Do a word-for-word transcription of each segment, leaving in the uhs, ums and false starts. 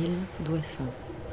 Cyril Douessant.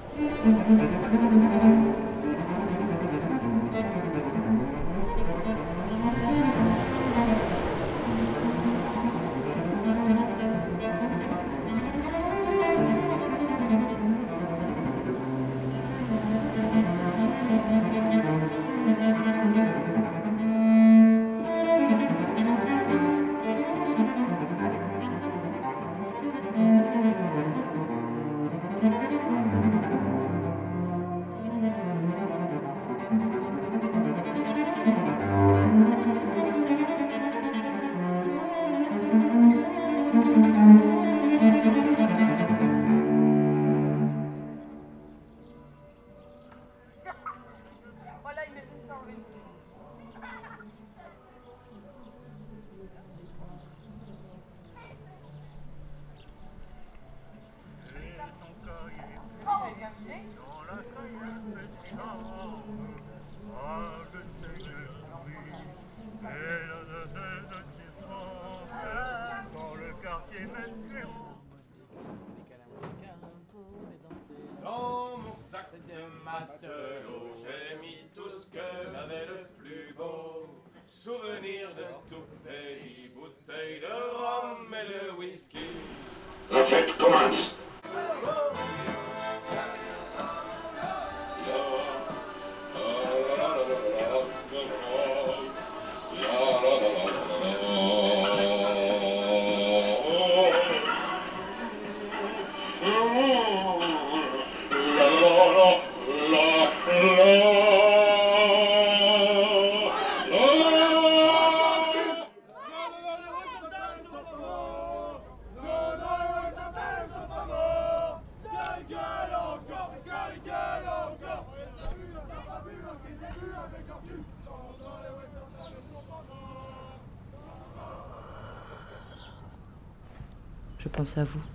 Dans mon sac de matelot, j'ai mis tout ce que j'avais le plus beau. Souvenirs de tout pays, bouteilles de rhum et de whisky. La fête commence. Je pense à vous.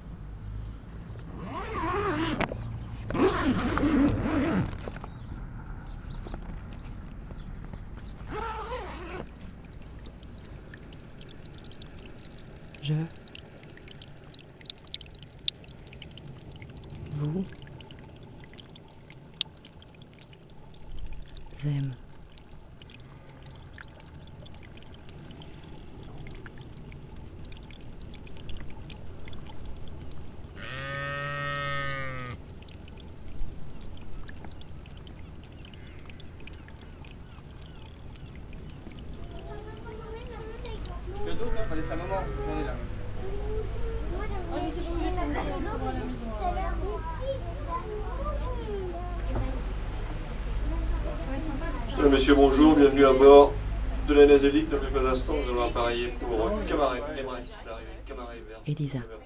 Je vous aime. Le dos, là, fallait sa maman, j'en ai là. Oh, je sais, je vais t'amener à la maison. Mesdames, Messieurs, bonjour, bienvenue à bord de la Nazélique. Dans quelques instants, nous allons appareiller pour Cabaret Everest, l'arrivée de Cabaret vers Elisa. neuf heures.